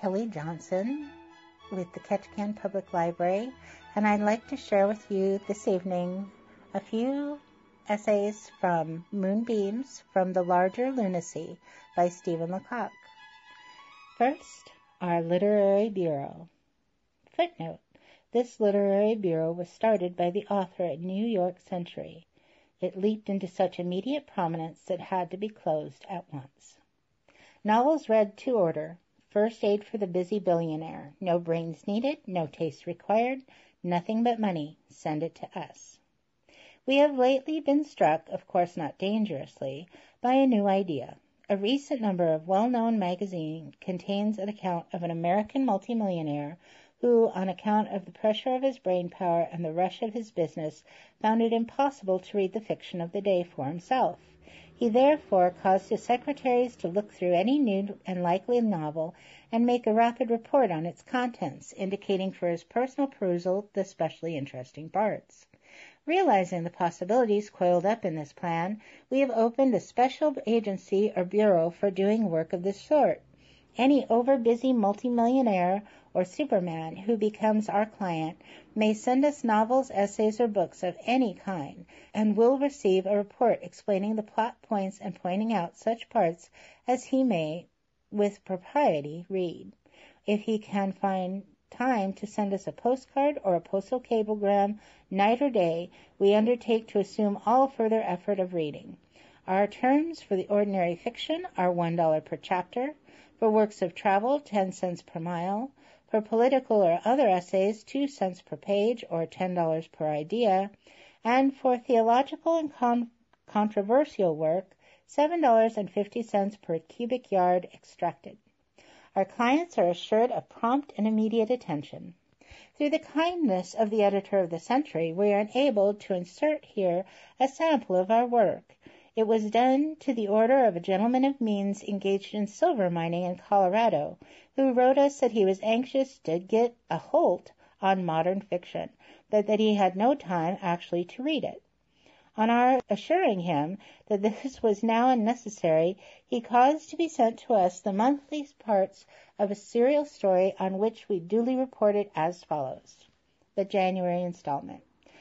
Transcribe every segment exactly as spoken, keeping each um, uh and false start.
Kelly Johnson with the Ketchikan Public Library, and I'd like to share with you this evening a few essays from Moonbeams from the Larger Lunacy by Stephen Lecoq. First, our Literary Bureau. Footnote: this literary bureau was started by the author at New York Century. It leaped into such immediate prominence that it had to be closed at once. Novels read to order. First aid for the busy billionaire. No brains needed, no taste required, nothing but money. Send it to us. We have lately been struck, of course not dangerously, by a new idea. A recent number of well-known magazines contains an account of an American multimillionaire who, on account of the pressure of his brain power and the rush of his business, found it impossible to read the fiction of the day for himself. He therefore caused his secretaries to look through any new and likely novel and make a rapid report on its contents, indicating for his personal perusal the specially interesting parts. Realizing the possibilities coiled up in this plan, we have opened a special agency or bureau for doing work of this sort. Any over-busy multimillionaire or superman who becomes our client may send us novels, essays, or books of any kind, and will receive a report explaining the plot points and pointing out such parts as he may, with propriety, read. If he can find time to send us a postcard or a postal cablegram, night or day, we undertake to assume all further effort of reading. Our terms for the ordinary fiction are one dollar per chapter, for works of travel, ten cents per mile, for political or other essays, two cents per page or ten dollars per idea, and for theological and con- controversial work, seven dollars and fifty cents per cubic yard extracted. Our clients are assured of prompt and immediate attention. Through the kindness of the editor of the Century, we are enabled to insert here a sample of our work. It was done to the order of a gentleman of means engaged in silver mining in Colorado, who wrote us that he was anxious to get a holt on modern fiction, but that he had no time actually to read it. On our assuring him that this was now unnecessary, he caused to be sent to us the monthly parts of a serial story on which we duly reported as follows. The January installment.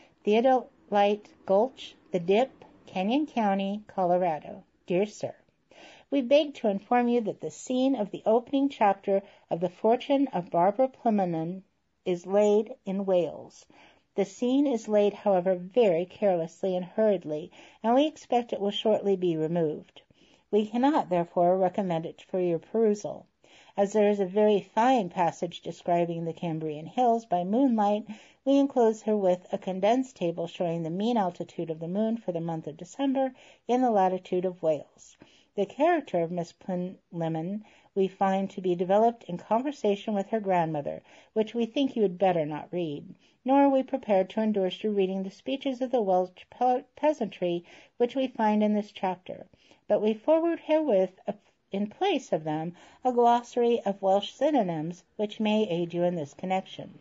Theodolite Gulch, The Dip, Canyon County, Colorado. Dear Sir, we beg to inform you that the scene of the opening chapter of The Fortune of Barbara Plymouth is laid in Wales. The scene is laid, however, very carelessly and hurriedly, and we expect it will shortly be removed. We cannot, therefore, recommend it for your perusal. As there is a very fine passage describing the Cambrian Hills by moonlight, we enclose herewith a condensed table showing the mean altitude of the moon for the month of December in the latitude of Wales. The character of Miss Plinlimmon we find to be developed in conversation with her grandmother, which we think you had better not read. Nor are we prepared to endorse your reading the speeches of the Welsh pe- peasantry which we find in this chapter, but we forward herewith, a, in place of them, a glossary of Welsh synonyms which may aid you in this connection.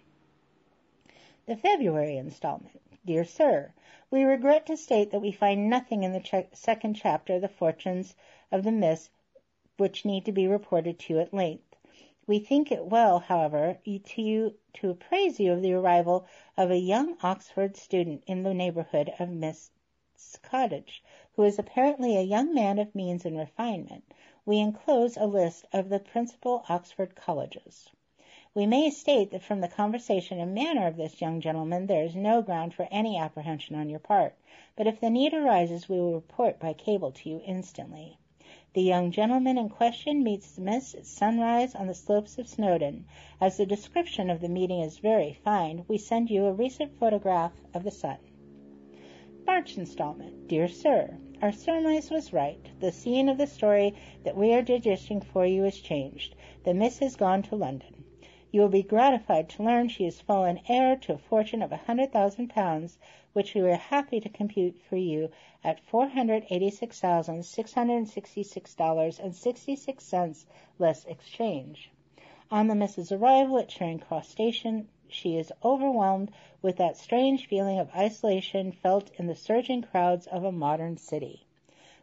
The February installment. Dear Sir, we regret to state that we find nothing in the ch- second chapter of The Fortunes of the Miss which need to be reported to you at length. We think it well, however, to you to appraise you of the arrival of a young Oxford student in the neighbourhood of Miss Cottage, who is apparently a young man of means and refinement. We enclose a list of the principal Oxford colleges. We may state that from the conversation and manner of this young gentleman there is no ground for any apprehension on your part, but if the need arises we will report by cable to you instantly. The young gentleman in question meets Miss at sunrise on the slopes of Snowdon. As the description of the meeting is very fine, we send you a recent photograph of the sun. March installment. Dear Sir, our surmise was right. The scene of the story that we are digesting for you is changed. The Miss has gone to London. You will be gratified to learn she has fallen heir to a fortune of a hundred thousand pounds, which we are happy to compute for you at four hundred eighty-six thousand six hundred sixty-six dollars and sixty-six cents less exchange. On the Miss's arrival at Charing Cross Station, she is overwhelmed with that strange feeling of isolation felt in the surging crowds of a modern city.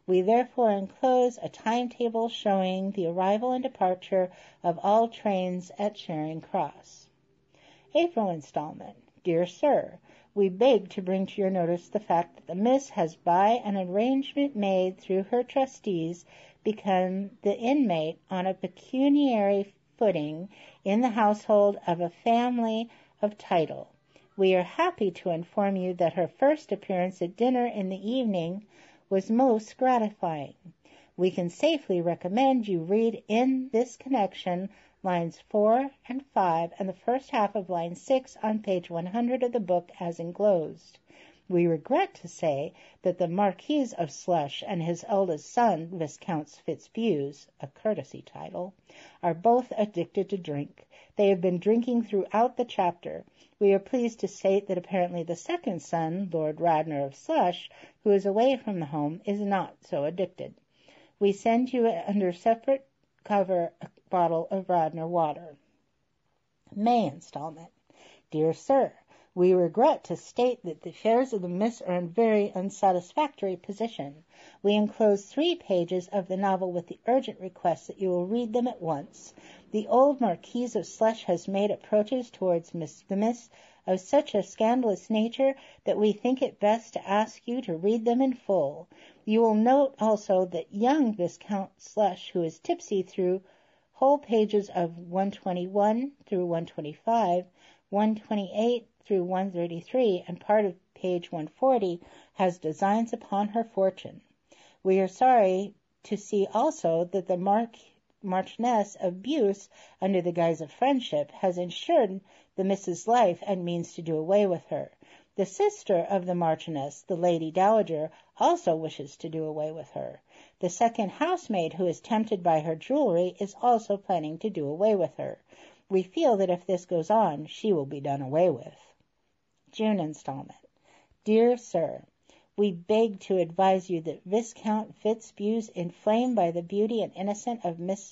We therefore enclose a timetable showing the arrival and departure of all trains at Charing Cross. April installment. Dear Sir, we beg to bring to your notice the fact that the Miss has by an arrangement made through her trustees become the inmate on a pecuniary footing in the household of a family of title. We are happy to inform you that her first appearance at dinner in the evening was most gratifying. We can safely recommend you read in this connection lines four and five and the first half of line six on page one hundred of the book as enclosed. We regret to say that the Marquis of Slush and his eldest son, Viscount Fitzbuse, a courtesy title, are both addicted to drink. They have been drinking throughout the chapter. We are pleased to state that apparently the second son, Lord Radnor of Slush, who is away from the home, is not so addicted. We send you under separate cover a bottle of Radnor water. May installment. Dear Sir, we regret to state that the affairs of the Miss are in very unsatisfactory position. We enclose three pages of the novel with the urgent request that you will read them at once. The old Marquis of Slush has made approaches towards Miss the Miss of such a scandalous nature that we think it best to ask you to read them in full. You will note also that young Viscount Slush, who is tipsy through whole pages of one twenty-one through one twenty-five, one twenty-eight through one thirty-three, and part of page one forty, has designs upon her fortune. We are sorry to see also that the Mark, Marchioness of Buse, under the guise of friendship, has insured the Miss's life and means to do away with her. The sister of the Marchioness, the Lady Dowager, also wishes to do away with her. The second housemaid, who is tempted by her jewelry, is also planning to do away with her. We feel that if this goes on, she will be done away with. June installment. Dear Sir, we beg to advise you that Viscount Fitzbuse, inflamed by the beauty and innocence of Miss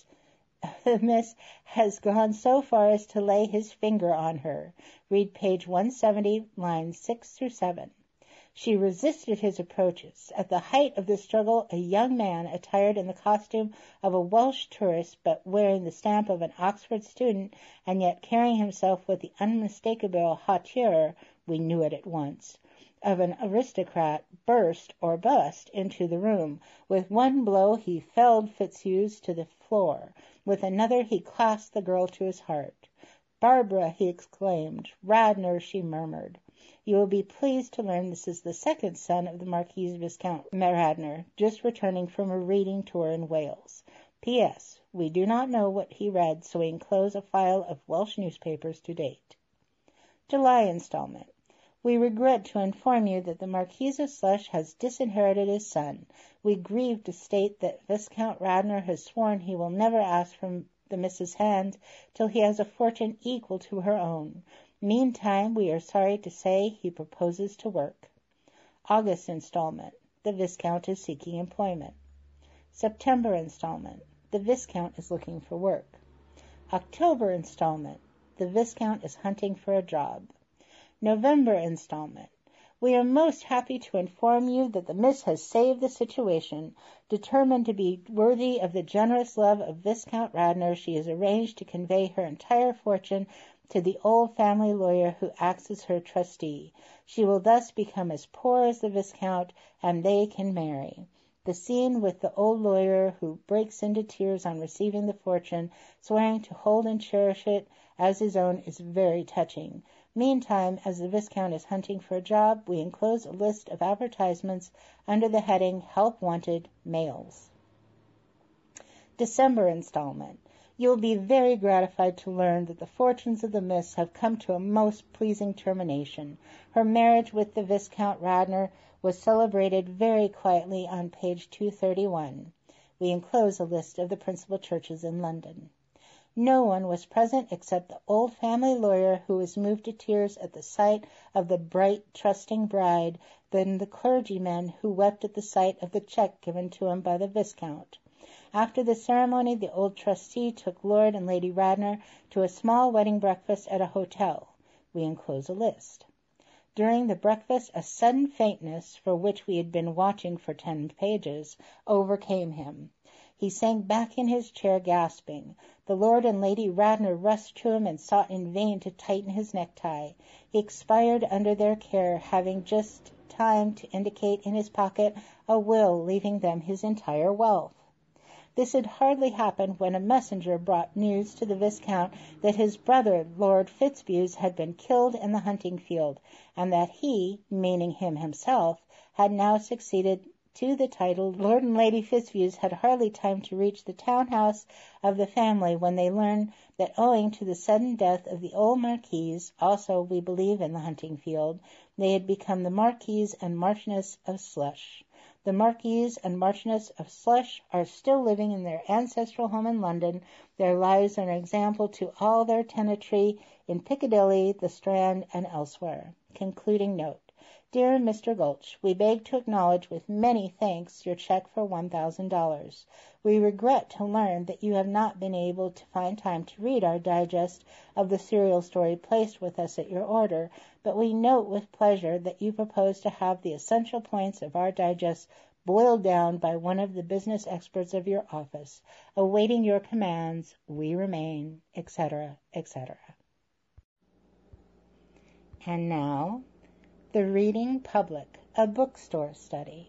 Miss, has gone so far as to lay his finger on her. Read page one seventy, lines six through seven. She resisted his approaches. At the height of the struggle, a young man, attired in the costume of a Welsh tourist, but wearing the stamp of an Oxford student, and yet carrying himself with the unmistakable hauteur, we knew it at once, of an aristocrat, burst or bust into the room. With one blow he felled Fitzhugh to the floor. With another he clasped the girl to his heart. "Barbara!" he exclaimed. "Radnor!" she murmured. You will be pleased to learn this is the second son of the Marquis Viscount Radnor, just returning from a reading tour in Wales. P S. We do not know what he read, so we enclose a file of Welsh newspapers to date. July installment. We regret to inform you that the Marquis of Slush has disinherited his son. We grieve to state that Viscount Radnor has sworn he will never ask from the Miss's hand till he has a fortune equal to her own. Meantime, we are sorry to say he proposes to work. August installment. The Viscount is seeking employment. September installment. The Viscount is looking for work. October installment. The Viscount is hunting for a job. November installment. We are most happy to inform you that the Miss has saved the situation. Determined to be worthy of the generous love of Viscount Radnor, she has arranged to convey her entire fortune to the old family lawyer who acts as her trustee. She will thus become as poor as the Viscount, and they can marry. The scene with the old lawyer, who breaks into tears on receiving the fortune, swearing to hold and cherish it as his own, is very touching. Meantime, as the Viscount is hunting for a job, we enclose a list of advertisements under the heading Help Wanted, Males. December installment. You will be very gratified to learn that the fortunes of the Miss have come to a most pleasing termination. Her marriage with the Viscount Radnor was celebrated very quietly on page two thirty-one. We enclose a list of the principal churches in London. No one was present except the old family lawyer, who was moved to tears at the sight of the bright, trusting bride, then the clergyman, who wept at the sight of the cheque given to him by the Viscount. After the ceremony, the old trustee took Lord and Lady Radnor to a small wedding breakfast at a hotel. We enclose a list. During the breakfast a sudden faintness, for which we had been watching for ten pages, overcame him. He sank back in his chair, gasping. The Lord and Lady Radnor rushed to him and sought in vain to tighten his necktie. He expired under their care, having just time to indicate in his pocket a will leaving them his entire wealth. This had hardly happened when a messenger brought news to the Viscount that his brother, Lord Fitzbuz, had been killed in the hunting field, and that he, meaning him himself, had now succeeded to the title. Lord and Lady Fitzbuz had hardly time to reach the town-house of the family when they learned that owing to the sudden death of the old Marquise, also, we believe, in the hunting field, they had become the Marquise and Marchioness of Slush. The Marquise and Marchioness of Slush are still living in their ancestral home in London. Their lives are an example to all their tenantry in Piccadilly, the Strand, and elsewhere. Concluding note. Dear Mister Gulch, we beg to acknowledge with many thanks your check for one thousand dollars. We regret to learn that you have not been able to find time to read our digest of the serial story placed with us at your order, but we note with pleasure that you propose to have the essential points of our digest boiled down by one of the business experts of your office. Awaiting your commands, we remain, et cetera, et cetera. And now, The Reading Public, a bookstore study.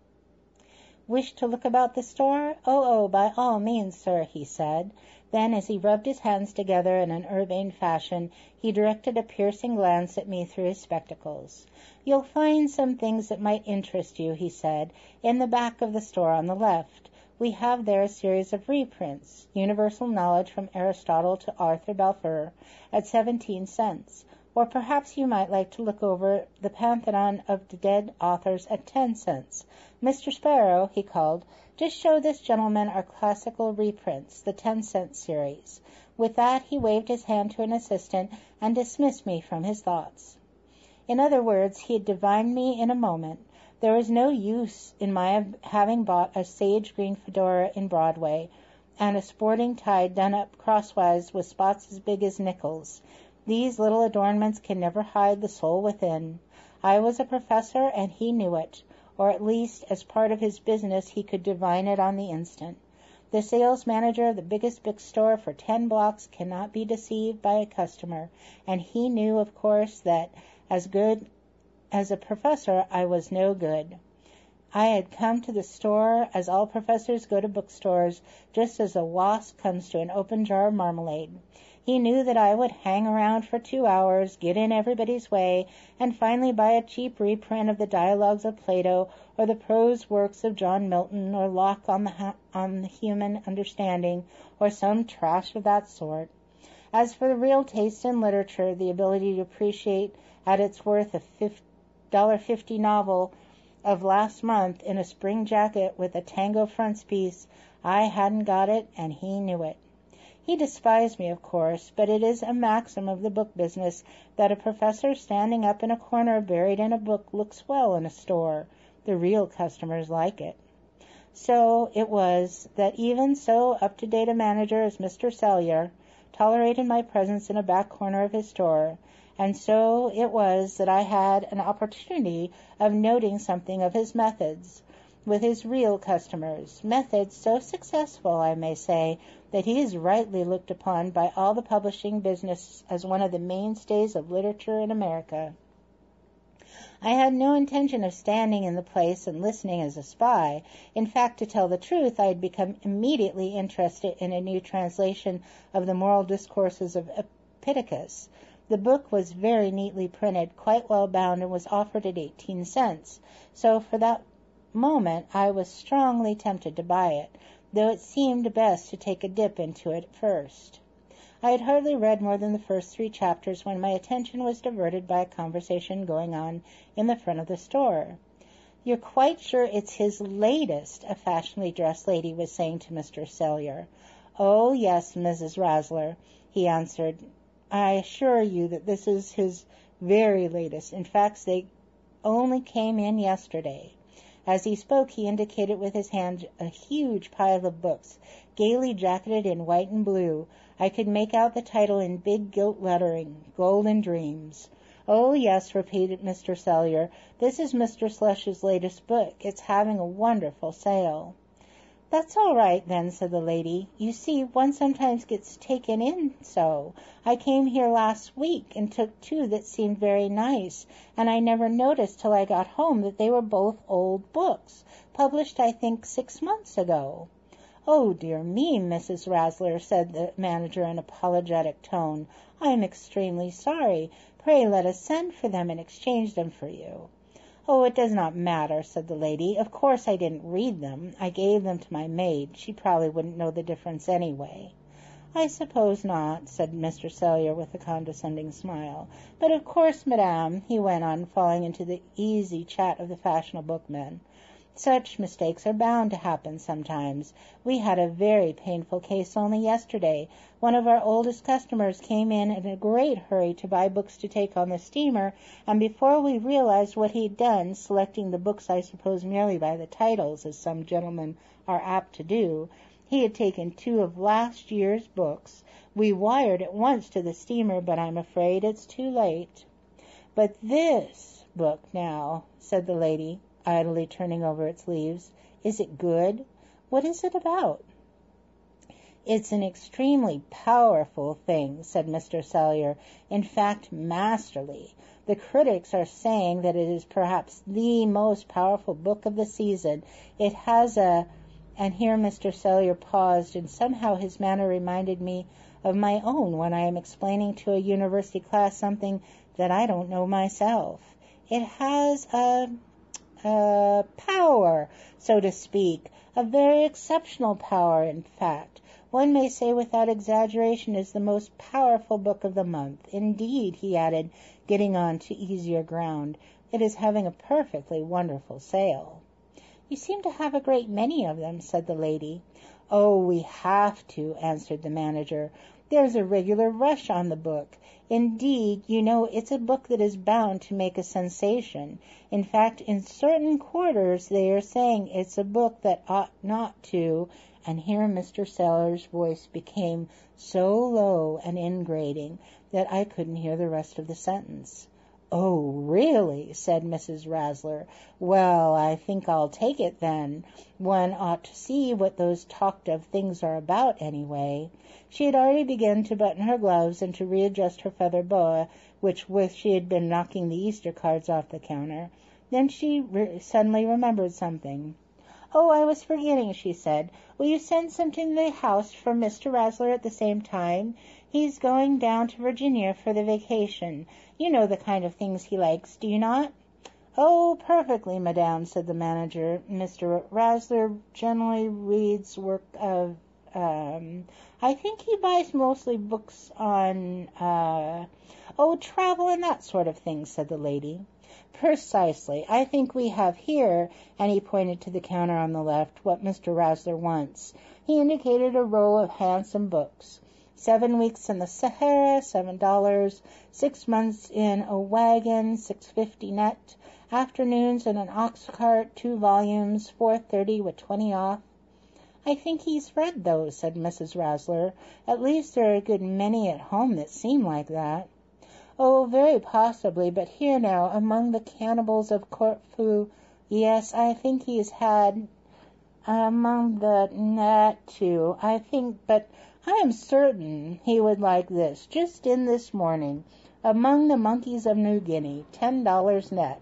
Wish to look about the store? Oh, oh, by all means, sir, he said. Then, as he rubbed his hands together in an urbane fashion, he directed a piercing glance at me through his spectacles. You'll find some things that might interest you, he said, in the back of the store on the left. We have there a series of reprints, Universal Knowledge from Aristotle to Arthur Balfour, at seventeen cents. Or perhaps you might like to look over the Pantheon of the Dead Authors at ten cents. Mister Sparrow, he called, just show this gentleman our classical reprints, the ten-cent series. With that he waved his hand to an assistant and dismissed me from his thoughts. In other words, he had divined me in a moment. There was no use in my having bought a sage green fedora in Broadway and a sporting tie done up crosswise with spots as big as nickels. These little adornments can never hide the soul within. I was a professor, and he knew it, or at least, as part of his business, he could divine it on the instant. The sales manager of the biggest bookstore for ten blocks cannot be deceived by a customer, and he knew, of course, that as good as a professor I was no good. I had come to the store as all professors go to bookstores, just as a wasp comes to an open jar of marmalade. He knew that I would hang around for two hours, get in everybody's way, and finally buy a cheap reprint of the dialogues of Plato or the prose works of John Milton or Locke on the, ha- on the human understanding or some trash of that sort. As for the real taste in literature, the ability to appreciate at its worth a one dollar fifty novel of last month in a spring jacket with a tango frontispiece, I hadn't got it, and he knew it. He despised me, of course, but it is a maxim of the book business that a professor standing up in a corner buried in a book looks well in a store. The real customers like it. So it was that even so up-to-date a manager as Mister Cellier tolerated my presence in a back corner of his store, and so it was that I had an opportunity of noting something of his methods with his real customers, methods so successful, I may say, that he is rightly looked upon by all the publishing business as one of the mainstays of literature in America. I had no intention of standing in the place and listening as a spy. In fact, to tell the truth, I had become immediately interested in a new translation of the Moral Discourses of Epictetus. The book was very neatly printed, quite well bound, and was offered at eighteen cents. So for that moment I was strongly tempted to buy it, though it seemed best to take a dip into it first. I had hardly read more than the first three chapters when my attention was diverted by a conversation going on in the front of the store. "You're quite sure it's his latest?" a fashionably dressed lady was saying to Mister Cellier. "Oh, yes, Missus Razzler," he answered. "I assure you that this is his very latest. In fact, they only came in yesterday." As he spoke, he indicated with his hand a huge pile of books, gaily jacketed in white and blue. I could make out the title in big gilt lettering, Golden Dreams. "Oh, yes," repeated Mister Cellier. "This is Mister Slush's latest book. It's having a wonderful sale." "That's all right, then," said the lady. "You see, one sometimes gets taken in so. I came here last week and took two that seemed very nice, and I never noticed till I got home that they were both old books, published, I think, six months ago." "Oh, dear me, Missus Rasler," said the manager in an apologetic tone. "I am extremely sorry. Pray let us send for them and exchange them for you." "Oh, it does not matter," said the lady. "Of course I didn't read them. I gave them to my maid. She probably wouldn't know the difference anyway." "I suppose not," said Mister Cellier with a condescending smile. "But of course, madame," he went on, falling into the easy chat of the fashionable bookmen, "such mistakes are bound to happen sometimes. We had a very painful case only yesterday. One of our oldest customers came in in a great hurry to buy books to take on the steamer, and before we realized what he'd done, selecting the books I suppose merely by the titles, as some gentlemen are apt to do, he had taken two of last year's books. We wired at once to the steamer, but I'm afraid it's too late." "But this book now," said the lady, idly turning over its leaves, "is it good? What is it about?" "It's an extremely powerful thing," said Mister Cellier. "In fact, masterly. The critics are saying that it is perhaps the most powerful book of the season. It has a—" and here Mister Cellier paused, and somehow his manner reminded me of my own when I am explaining to a university class something that I don't know myself. "It has a... a power, so to speak, a very exceptional power, in fact. One may say without exaggeration is the most powerful book of the month. Indeed," he added, getting on to easier ground, "it is having a perfectly wonderful sale." "You seem to have a great many of them," said the lady. "Oh, we have to," answered the manager. "There's a regular rush on the book. Indeed, you know, it's a book that is bound to make a sensation. In fact, in certain quarters they are saying it's a book that ought not to—" and here Mister Sellier's voice became so low and ingratiating that I couldn't hear the rest of the sentence. "Oh, really?" said Missus Rasler. "Well, I think I'll take it then. One ought to see what those talked-of things are about, anyway." She had already begun to button her gloves and to readjust her feather boa, which with she had been knocking the Easter cards off the counter. Then she re- suddenly remembered something. "Oh, I was forgetting," she said. "Will you send something to the house for Mister Rasler at the same time? He's going down to Virginia for the vacation. You know the kind of things he likes, do you not?" "Oh, perfectly, madame," said the manager. "Mister Rasler generally reads work of, um, I think he buys mostly books on, uh, oh, travel and that sort of thing," said the lady. "Precisely. I think we have here," and he pointed to the counter on the left, "what Mister Rasler wants." He indicated a row of handsome books. Seven weeks in the Sahara, seven dollars. Six months in a wagon, six fifty net. Afternoons in an ox cart, two volumes, four thirty with twenty off. "I think he's read those," said Missus Rasler. "At least there are a good many at home that seem like that." "Oh, very possibly, but here now, among the cannibals of Corfu, yes, I think he's had, among the Nat, too, I think, but I am certain he would like this, just in this morning, Among the Monkeys of New Guinea, ten dollars net."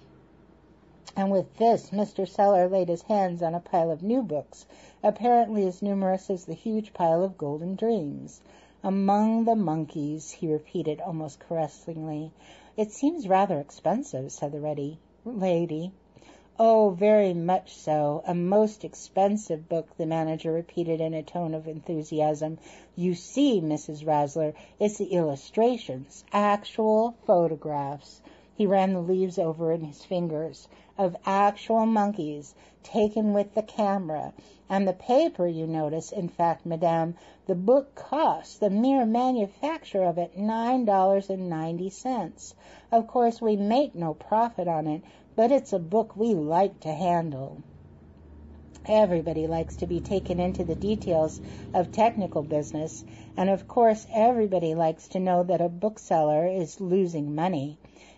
And with this, Mister Cellier laid his hands on a pile of new books, apparently as numerous as the huge pile of Golden Dreams. "Among the Monkeys," he repeated almost caressingly. "It seems rather expensive," said the ready lady. "Oh, very much so. A most expensive book," the manager repeated in a tone of enthusiasm. "You see, Missus Rasler, it's the illustrations, actual photographs." He ran the leaves over in his fingers, "of actual monkeys, taken with the camera. And the paper, you notice, in fact, madame, the book costs, the mere manufacture of it, nine dollars and ninety cents. Of course, we make no profit on it, but it's a book we like to handle." Everybody likes to be taken into the details of technical business, and of course everybody likes to know that a bookseller is losing money.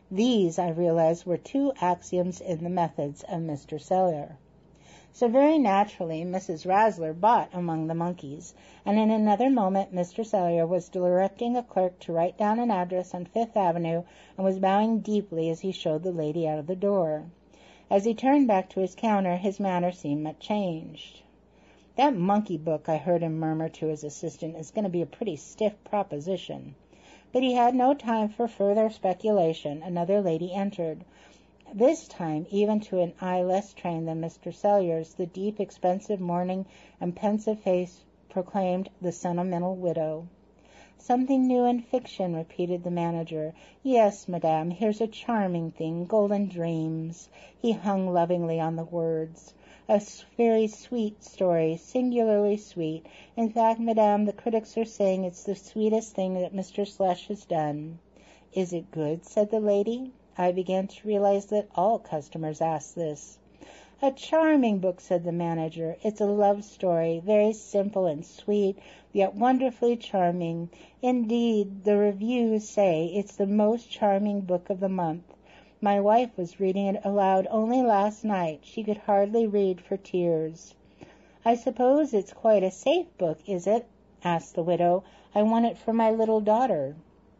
These, I realized, were two axioms in the methods of Mister Sellier. So very naturally Missus Razzler bought Among the Monkeys, and in another moment Mister Sellier was directing a clerk to write down an address on Fifth Avenue and was bowing deeply as he showed the lady out of the door. As he turned back to his counter, his manner seemed much changed. "That monkey book," I heard him murmur to his assistant, "is going to be a pretty stiff proposition." But he had no time for further speculation. Another lady entered. This time, even to an eye less trained than Mister Sellier's, the deep, expensive mourning and pensive face proclaimed the sentimental widow. "Something new in fiction," repeated the manager. "Yes, madame, here's a charming thing, Golden Dreams." He hung lovingly on the words. "A very sweet story, singularly sweet. In fact, madame, the critics are saying it's the sweetest thing that Mister Slush has done." "Is it good?" said the lady. I began to realize that all customers asked this. "A charming book," said the manager. "It's a love story, very simple and sweet, yet wonderfully charming. Indeed, the reviews say it's the most charming book of the month. My wife was reading it aloud only last night. She could hardly read for tears." "I suppose it's quite a safe book, is it?" asked the widow. "I want it for my little daughter."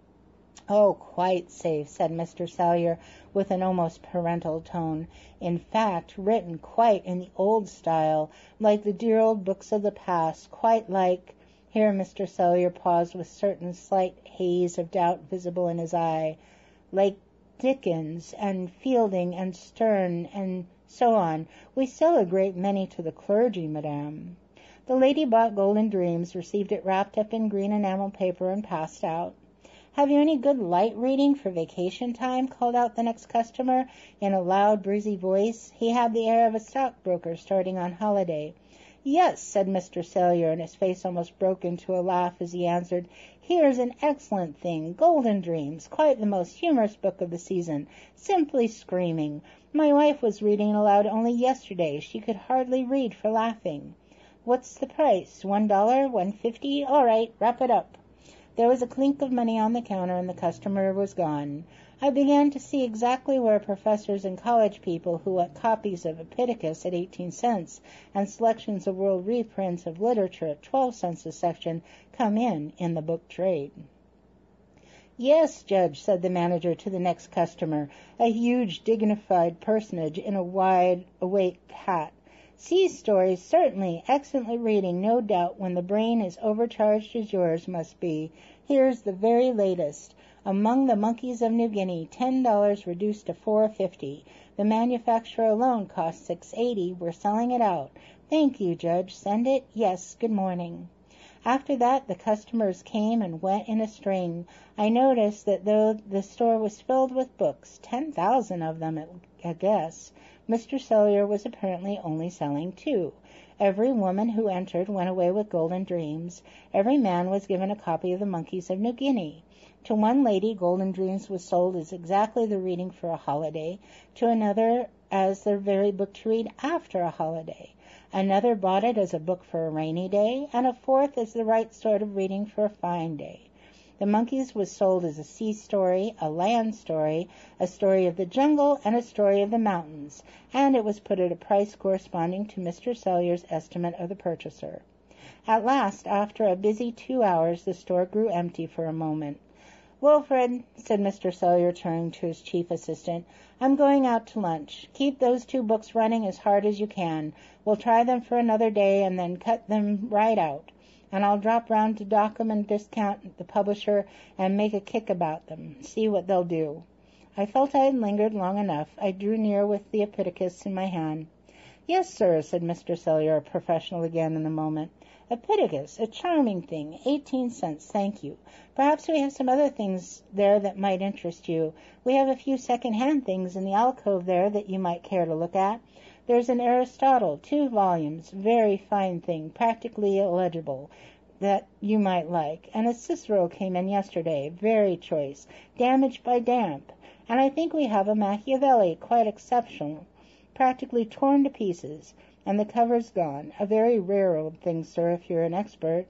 "Oh, quite safe," said Mister Sellier, with an almost parental tone. "In fact, written quite in the old style, like the dear old books of the past, quite like—" Here Mister Sellier paused with certain slight haze of doubt visible in his eye. "Like Dickens and Fielding and Sterne and so on. We sell a great many to the clergy, madame." The lady bought Golden Dreams, received it wrapped up in green enamel paper, and passed out. "Have you any good light reading for vacation time?" called out the next customer in a loud, breezy voice. He had the air of a stockbroker starting on holiday. "Yes," said Mister Sellier, and his face almost broke into a laugh as he answered, "Here's an excellent thing, Golden Dreams, quite the most humorous book of the season, simply screaming. My wife was reading it aloud only yesterday. She could hardly read for laughing." "What's the price? One dollar? One fifty? All right, wrap it up." There was a clink of money on the counter, and the customer was gone. I began to see exactly where professors and college people who want copies of Epictetus at eighteen cents and selections of world reprints of literature at twelve cents a section come in in the book trade. "Yes, Judge," said the manager to the next customer, a huge, dignified personage in a wide awake hat. "Sea stories, certainly. Excellent reading, no doubt, when the brain is overcharged as yours must be. Here's the very latest. Among the Monkeys of New Guinea, ten dollars reduced to four fifty. The manufacturer alone cost six eighty. We're selling it out. Thank you, Judge. Send it? Yes. Good morning." After that the customers came and went in a string. I noticed that though the store was filled with books, ten thousand of them at a guess, Mister Sellier was apparently only selling two. Every woman who entered went away with Golden Dreams. Every man was given a copy of the Monkeys of New Guinea. To one lady, Golden Dreams was sold as exactly the reading for a holiday. To another, as the very book to read after a holiday. Another bought it as a book for a rainy day, and a fourth as the right sort of reading for a fine day. The Monkeys was sold as a sea story, a land story, a story of the jungle, and a story of the mountains, and it was put at a price corresponding to Mister Sellier's estimate of the purchaser. At last, after a busy two hours, the store grew empty for a moment. "Wilfred," said Mister Sellier, turning to his chief assistant, "I'm going out to lunch. Keep those two books running as hard as you can. We'll try them for another day and then cut them right out. And I'll drop round to Dockham and Discount, the publisher, and make a kick about them. See what they'll do." I felt I had lingered long enough. I drew near with the Epictetus in my hand. "Yes, sir," said Mister Sellier, a professional again in a moment. "Epictetus, a charming thing. Eighteen cents, thank you. Perhaps we have some other things there that might interest you. We have a few second-hand things in the alcove there that you might care to look at. There's an Aristotle, two volumes, very fine thing, practically illegible, that you might like. And a Cicero came in yesterday, very choice, damaged by damp. And I think we have a Machiavelli, quite exceptional, practically torn to pieces, and the cover's gone. A very rare old thing, sir, if you're an expert."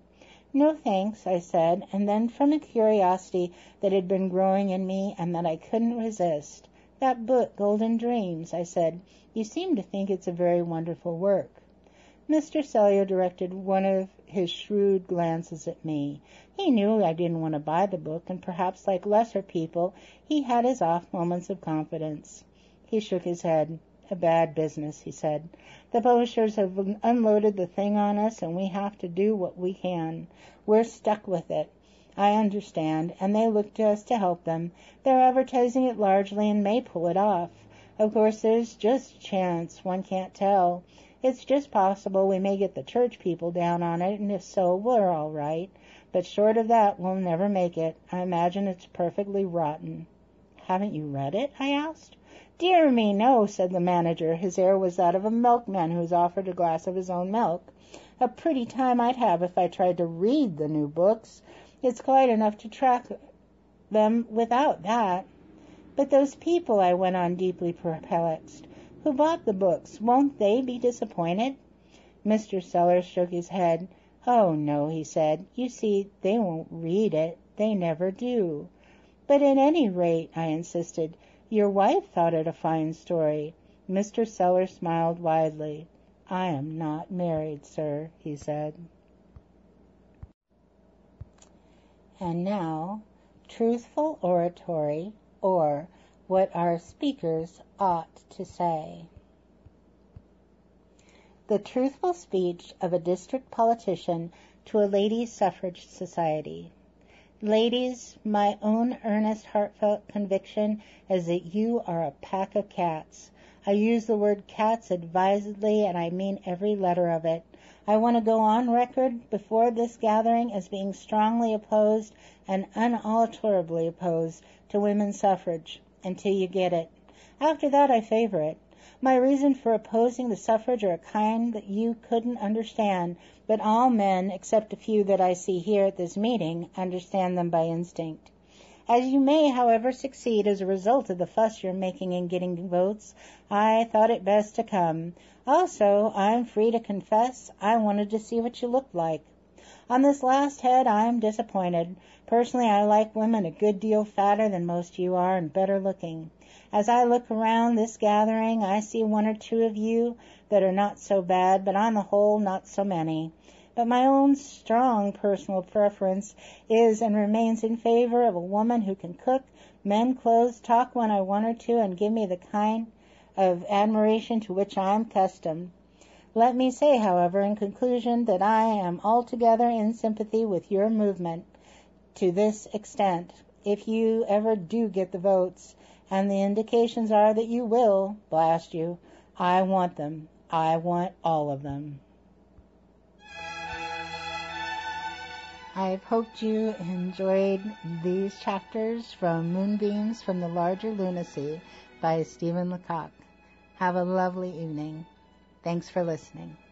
"No, thanks," I said, and then from a curiosity that had been growing in me and that I couldn't resist, "That book, Golden Dreams," I said, "you seem to think it's a very wonderful work." Mister Cellier directed one of his shrewd glances at me. He knew I didn't want to buy the book, and perhaps like lesser people he had his off moments of confidence. He shook his head. "A bad business," he said. "The publishers have unloaded the thing on us, and we have to do what we can. We're stuck with it. I understand, and they look to us to help them. They're advertising it largely and may pull it off. Of course, there's just a chance. One can't tell. It's just possible we may get the church people down on it, and if so, we're all right. But short of that, we'll never make it. I imagine it's perfectly rotten." "Haven't you read it?" I asked. "Dear me, no," said the manager. His air was that of a milkman who is offered a glass of his own milk. "A pretty time I'd have if I tried to read the new books. It's quite enough to track them without that." "But those people," I went on, deeply perplexed, "who bought the books, won't they be disappointed?" Mister Sellers shook his head. "Oh, no," he said. "You see, they won't read it. They never do." "But at any rate," I insisted, "your wife thought it a fine story." Mister Sellers smiled widely. "I am not married, sir," he said. And now, truthful oratory, or what our speakers ought to say. The truthful speech of a district politician to a ladies' suffrage society. Ladies, my own earnest, heartfelt conviction is that you are a pack of cats. I use the word cats advisedly, and I mean every letter of it. I want to go on record before this gathering as being strongly opposed and unalterably opposed to women's suffrage, until you get it. After that, I favor it. My reasons for opposing the suffrage are a kind that you couldn't understand, but all men, except a few that I see here at this meeting, understand them by instinct. As you may, however, succeed as a result of the fuss you're making in getting votes, I thought it best to come. Also, I'm free to confess I wanted to see what you looked like. On this last head, I'm disappointed. Personally, I like women a good deal fatter than most you are and better looking. As I look around this gathering, I see one or two of you that are not so bad, but on the whole, not so many. But my own strong personal preference is and remains in favor of a woman who can cook, mend clothes, talk when I want her to, and give me the kind of admiration to which I am accustomed. Let me say, however, in conclusion, that I am altogether in sympathy with your movement to this extent. If you ever do get the votes, and the indications are that you will, blast you, I want them. I want all of them. I've hoped you enjoyed these chapters from Moonbeams from the Larger Lunacy by Stephen Lecoq. Have a lovely evening. Thanks for listening.